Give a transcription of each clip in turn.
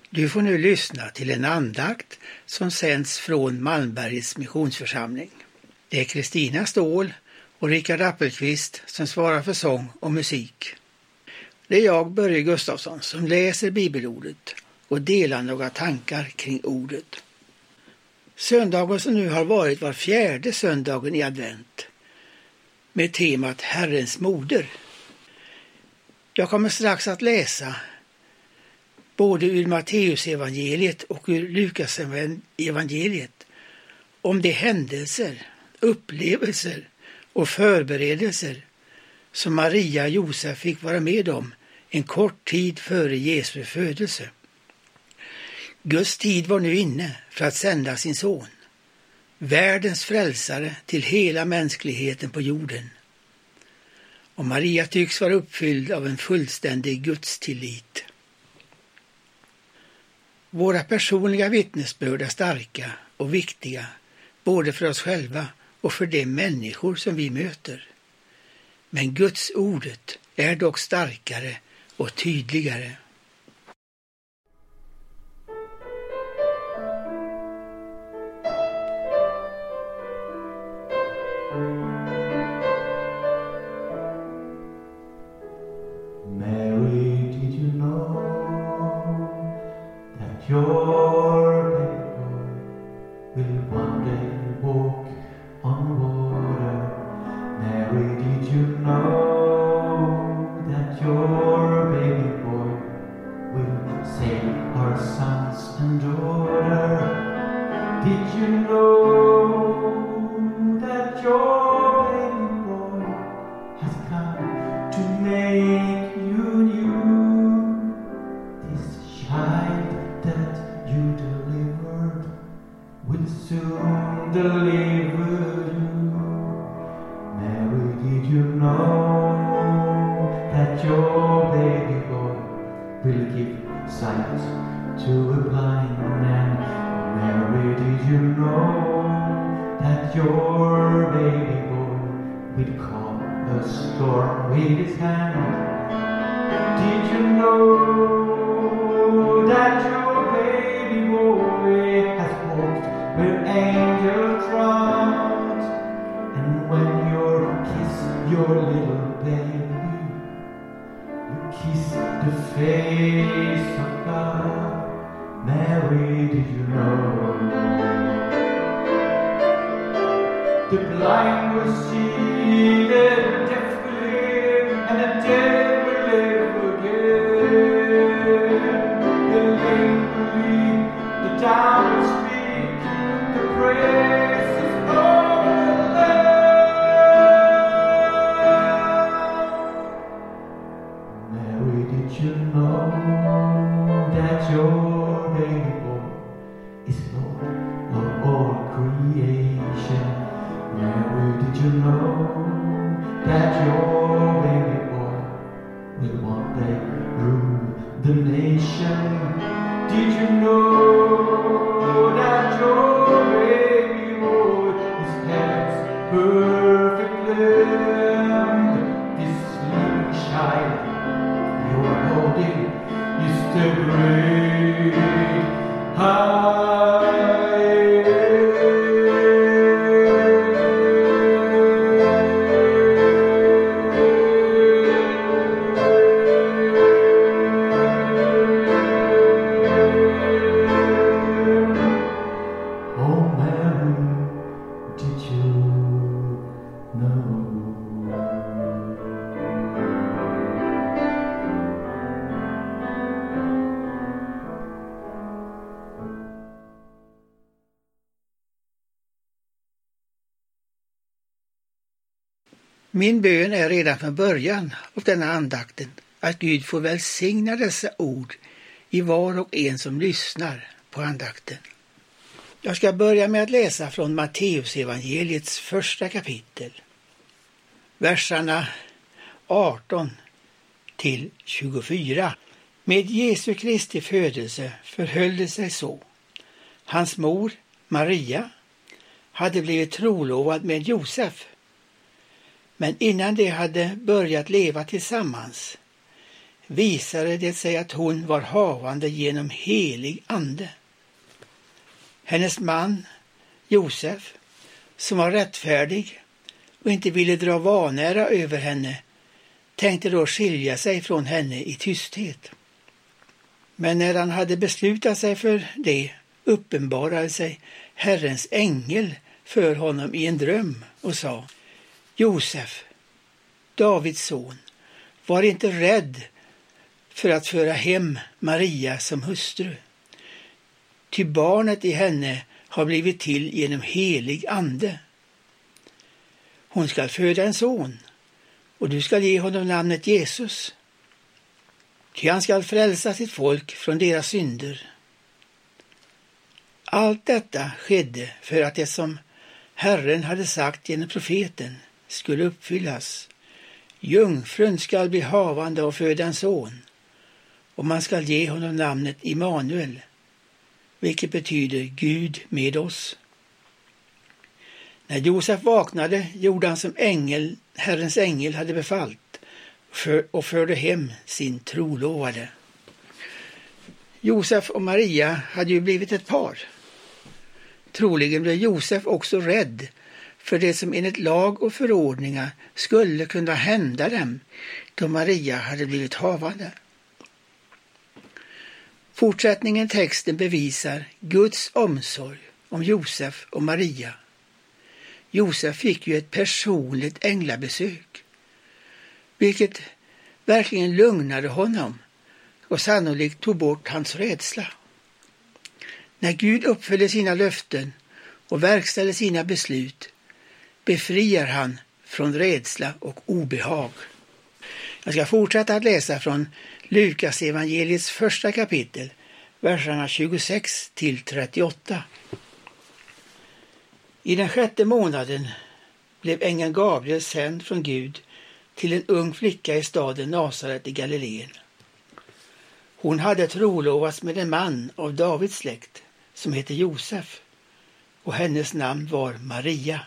Du får nu lyssna till en andakt som sänds från Malmbergets missionsförsamling. Det är Kristina Ståhl och Rickard Appelqvist som svarar för sång och musik. Det är jag, Börje Gustafsson, som läser bibelordet och delar några tankar kring ordet. Söndagen som nu har varit var 4:e söndagen i advent med temat Herrens moder. Jag kommer strax att läsa både ur Matteusevangeliet och ur Lukasevangeliet om de händelser, upplevelser och förberedelser som Maria och Josef fick vara med om en kort tid före Jesu födelse. Guds tid var nu inne för att sända sin son, världens frälsare till hela mänskligheten på jorden. Och Maria tycks vara uppfylld av en fullständig gudstillit. Våra personliga vittnesbörd är starka och viktiga, både för oss själva och för de människor som vi möter. Men Guds ordet är dock starkare och tydligare. Min bön är redan från början av denna andakten att Gud får välsigna dessa ord i var och en som lyssnar på andakten. Jag ska börja med att läsa från Matteusevangeliets 1:a kapitel, verserna 18 till 24. Med Jesu Kristi födelse förhöll det sig så. Hans mor, Maria, hade blivit trolovad med Josef. Men innan de hade börjat leva tillsammans visade det sig att hon var havande genom helig ande. Hennes man, Josef, som var rättfärdig och inte ville dra vanära över henne, tänkte då skilja sig från henne i tysthet. Men när han hade beslutat sig för det uppenbarade sig Herrens ängel för honom i en dröm och sa: Josef, Davids son, var inte rädd för att föra hem Maria som hustru. Ty barnet i henne har blivit till genom helig ande. Hon skall föda en son, och du skall ge honom namnet Jesus. Ty han skall frälsa sitt folk från deras synder. Allt detta skedde för att det som Herren hade sagt genom profeten skulle uppfyllas. Jungfrun skall bli havande och föda en son, och man skall ge honom namnet Immanuel, vilket betyder Gud med oss. När Josef vaknade gjorde han som Herrens ängel hade befallt och förde hem sin trolovade. Josef och Maria hade ju blivit ett par. Troligen blev Josef också rädd för det som enligt lag och förordningar skulle kunna hända dem då Maria hade blivit havande. Fortsättningen i texten bevisar Guds omsorg om Josef och Maria. Josef fick ju ett personligt änglabesök, vilket verkligen lugnade honom och sannolikt tog bort hans rädsla. När Gud uppfyller sina löften och verkställer sina beslut befriar han från rädsla och obehag. Jag ska fortsätta att läsa från Lukas evangeliets första kapitel, verserna 26 till 38. I den 6:e månaden blev ängeln Gabriel sänd från Gud till en ung flicka i staden Nasaret i Galileen. Hon hade trolovats med en man av Davids släkt som hette Josef, och hennes namn var Maria.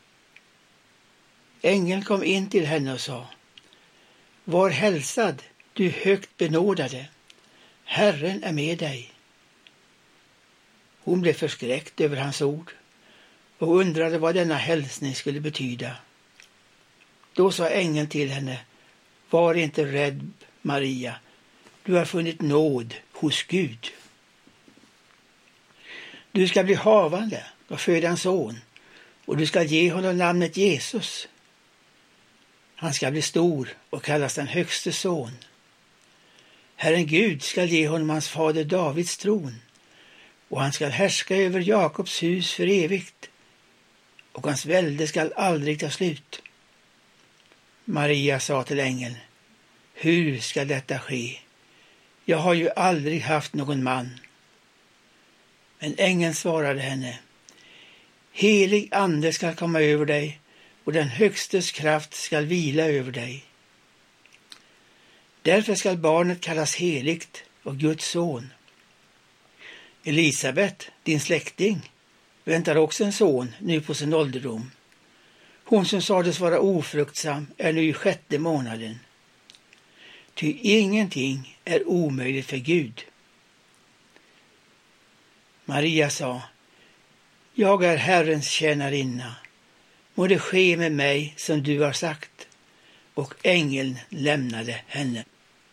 Ängeln kom in till henne och sa: Var hälsad, du högt benådade, Herren är med dig. Hon blev förskräckt över hans ord och undrade vad denna hälsning skulle betyda. Då sa ängeln till henne: Var inte rädd, Maria, du har funnit nåd hos Gud. Du ska bli havande och föda en son, och du ska ge honom namnet Jesus. Han ska bli stor och kallas den högste son. Herren Gud ska ge honom hans fader Davids tron, och han ska härska över Jakobs hus för evigt, och hans välde ska aldrig ta slut. Maria sa till ängeln: Hur ska detta ske? Jag har ju aldrig haft någon man. Men ängeln svarade henne: Helig ande ska komma över dig, och den högstes kraft ska vila över dig. Därför ska barnet kallas heligt och Guds son. Elisabet, din släkting, väntar också en son nu på sin ålderdom. Hon som sades vara ofruktsam är nu i 6:e månaden. Ty ingenting är omöjligt för Gud. Maria sa: Jag är Herrens tjänarinna. Må det ske med mig som du har sagt. Och ängeln lämnade henne.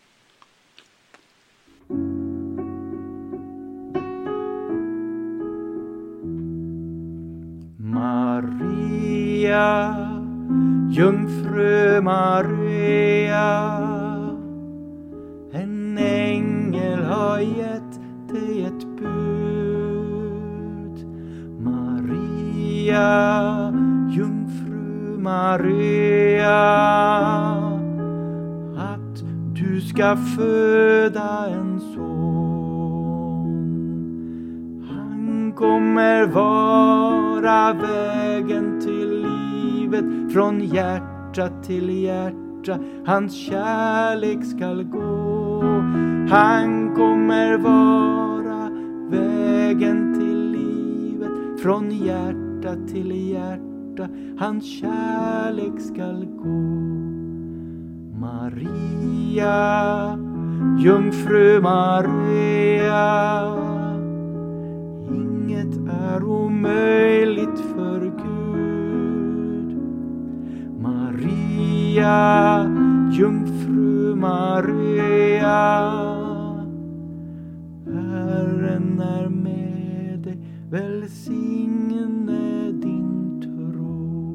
Maria, jungfru Maria, en ängel har gett dig ett bud. Maria, jungfru Maria, att du ska föda en son. Han kommer vara vägen till livet, från hjärta till hjärta hans kärlek skall gå. Han kommer vara vägen till livet, från hjärta till hjärta hans kärlek skall gå. Maria, jungfru Maria. Inget är omöjligt för Gud. Maria, jungfru Maria. Herren är med dig, välsigne din tro.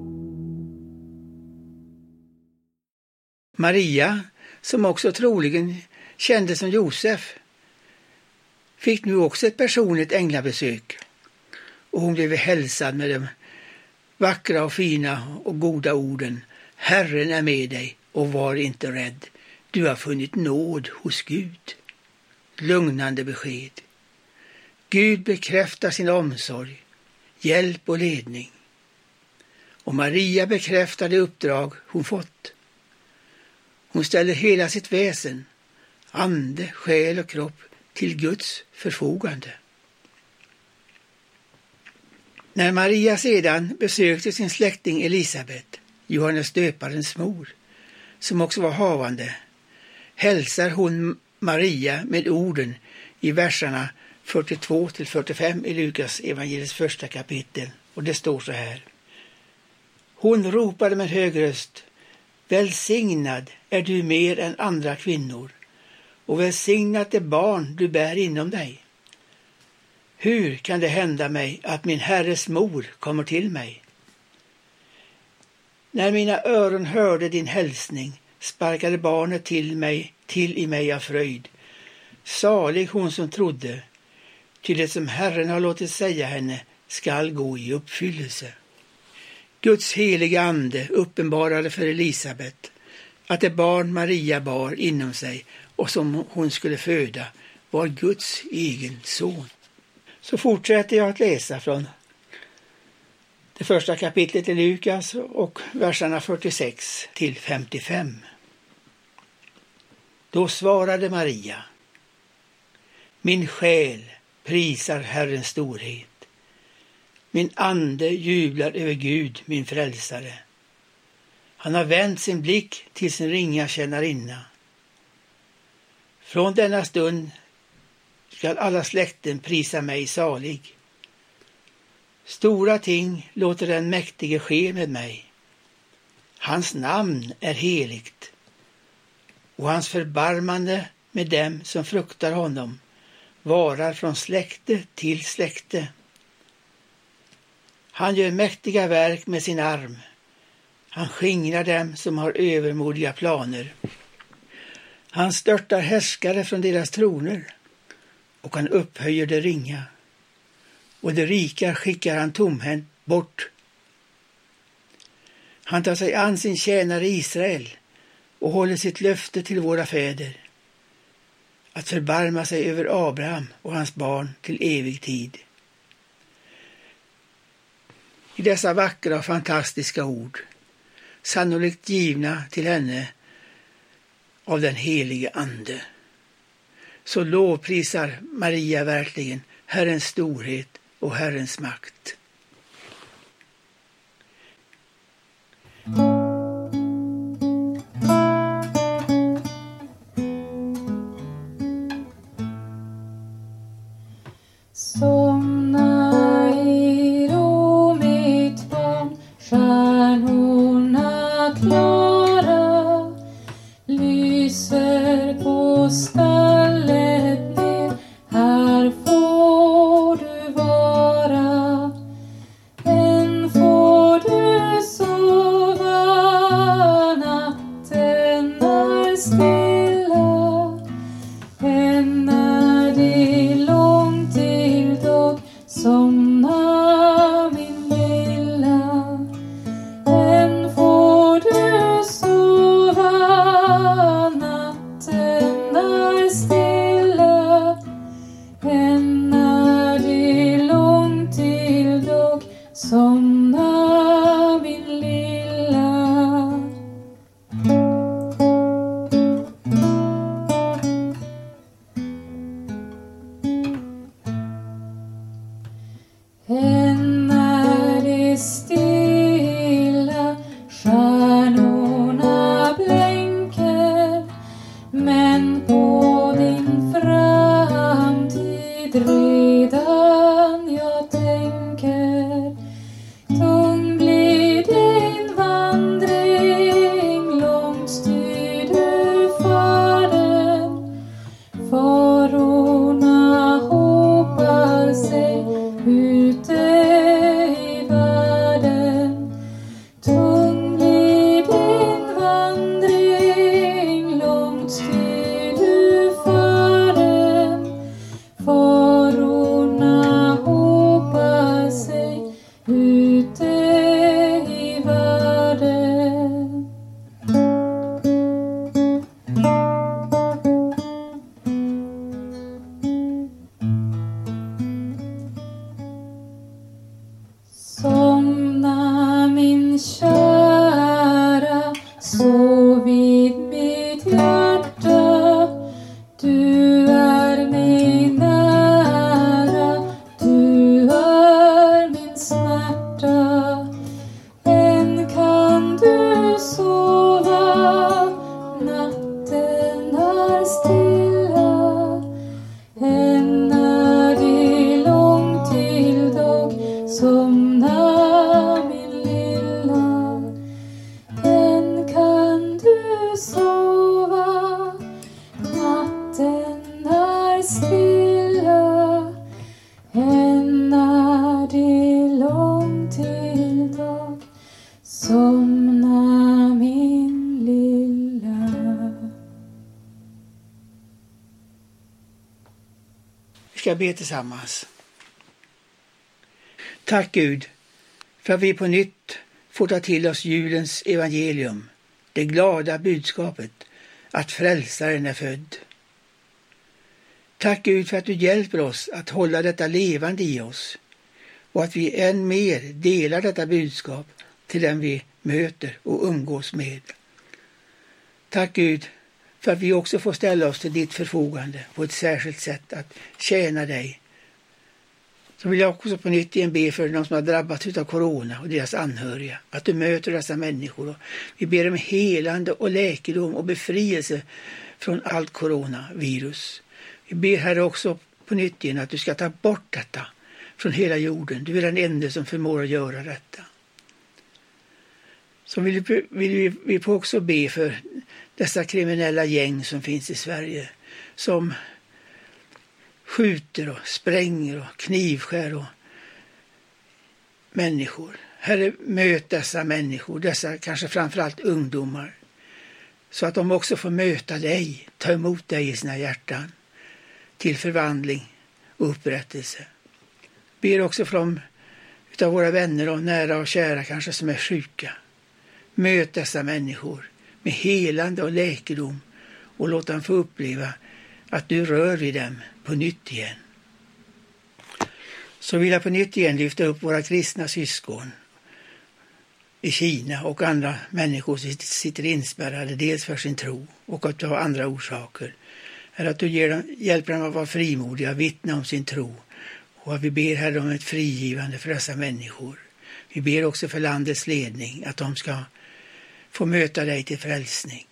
Maria, som också troligen kände som Josef, fick nu också ett personligt änglabesök, och hon blev hälsad med de vackra och fina och goda orden: Herren är med dig, och var inte rädd, du har funnit nåd hos Gud. Lugnande besked. Gud bekräftar sin omsorg, hjälp och ledning. Och Maria bekräftar det uppdrag hon fått. Hon ställer hela sitt väsen, ande, själ och kropp, till Guds förfogande. När Maria sedan besökte sin släkting Elisabet, Johannes döparens mor, som också var havande, hälsar hon Maria med orden i verserna 42-45 i Lukas evangeliets första kapitel, och det står så här: Hon ropade med hög röst: Välsignad är du mer än andra kvinnor, och välsignat det barn du bär inom dig. Hur kan det hända mig att min Herres mor kommer till mig? När mina öron hörde din hälsning sparkade barnet till i mig av fröjd. Salig hon som trodde, till det som Herren har låtit säga henne skall gå i uppfyllelse. Guds heliga ande uppenbarade för Elisabet att det barn Maria bar inom sig och som hon skulle föda var Guds egen son. Så fortsätter jag att läsa från det första kapitlet i Lukas och verserna 46-55. Då svarade Maria: Min själ prisar Herrens storhet. Min ande jublar över Gud, min frälsare. Han har vänt sin blick till sin ringa tjänarinna. Från denna stund skall alla släkten prisa mig salig. Stora ting låter den mäktige ske med mig. Hans namn är heligt, och hans förbarmande med dem som fruktar honom varar från släkte till släkte. Han gör mäktiga verk med sin arm. Han skingrar dem som har övermodiga planer. Han störtar härskare från deras troner, och han upphöjer det ringa. Och det rika skickar han tomhänt bort. Han tar sig an sin tjänare Israel och håller sitt löfte till våra fäder, att förbarma sig över Abraham och hans barn till evig tid. I dessa vackra och fantastiska ord, sannolikt givna till henne av den helige ande, så lovprisar Maria verkligen Herrens storhet och Herrens makt. Somna i ro, mitt barn, stjärnorna klara lyser på stallet ner. Här får du vara, än får du sova. Natten är stilla, än är det långt till dag. vid redan jag tänker. Tung blir din vandring, långt styr du färden. Farorna hopar sig ute i världen. Tung blir din vandring, långt styr du färden. Farorna hopar sig ute i världen. Somna min kära, sov vid mitt hjärta. Du är mig nära, du är min smärta. Än kan du sova, natten är stilla. Än är det långt till dag, somna min lilla. Än kan du sova, natten är stilla. Än är det långt till dag, somna min lilla. Vi ska be tillsammans. Tack Gud för att vi på nytt får ta till oss julens evangelium, det glada budskapet att frälsaren är född. Tack Gud för att du hjälper oss att hålla detta levande i oss och att vi än mer delar detta budskap till den vi möter och umgås med. Tack Gud för att vi också får ställa oss till ditt förfogande på ett särskilt sätt att tjäna dig. Så vill jag också på nytt igen be för de som har drabbats av corona och deras anhöriga. Att du möter dessa människor. Vi ber om helande och läkedom och befrielse från allt coronavirus. Vi ber här också på nytt igen att du ska ta bort detta från hela jorden. Du är den enda som förmår att göra detta. Så vill vi också be för dessa kriminella gäng som finns i Sverige. Som skjuter och spränger och knivskär och människor. Herre, möt dessa människor, dessa kanske framförallt ungdomar. Så att de också får möta dig, ta emot dig i sina hjärtan. Till förvandling och upprättelse. Ber också från utav våra vänner och nära och kära kanske som är sjuka. Möt dessa människor med helande och läkedom och låt dem få uppleva att du rör vid dem på nytt igen. Så vill jag på nytt igen lyfta upp våra kristna syskon i Kina och andra människor som sitter inspärrade dels för sin tro och av andra orsaker. Herre, att du hjälper dem att vara frimodiga, vittna om sin tro. Och att vi ber Herre om ett frigivande för dessa människor. Vi ber också för landets ledning att de ska få möta dig till frälsning.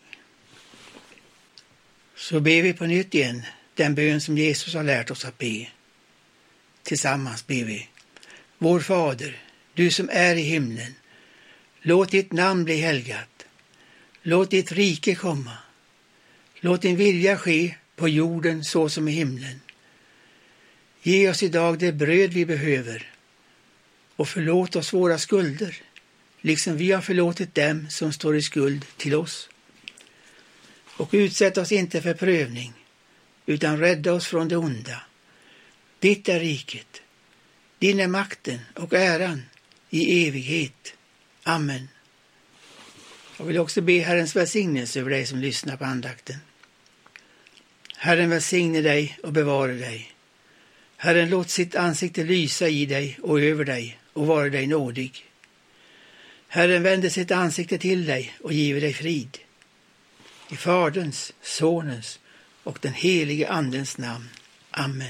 Så ber vi på nytt igen den bön som Jesus har lärt oss att be. Tillsammans ber vi. Vår Fader, du som är i himlen. Låt ditt namn bli helgat. Låt ditt rike komma. Låt din vilja ske på jorden så som i himlen. Ge oss idag det bröd vi behöver och förlåt oss våra skulder, liksom vi har förlåtit dem som står i skuld till oss. Och utsätt oss inte för prövning, utan rädda oss från det onda. Ditt är riket, din är makten och äran i evighet. Amen. Jag vill också be Herrens välsignelse över dig som lyssnar på andakten. Herren välsigne dig och bevara dig. Herren låt sitt ansikte lysa i dig och över dig och vara dig nådig. Herren vänder sitt ansikte till dig och giver dig frid. I Faderns, Sonens och den helige Andens namn. Amen.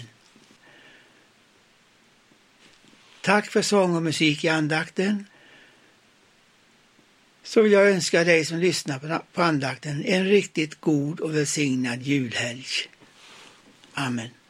Tack för sång och musik i andakten. Så vill jag önska dig som lyssnar på andakten en riktigt god och välsignad julhelg. Amen.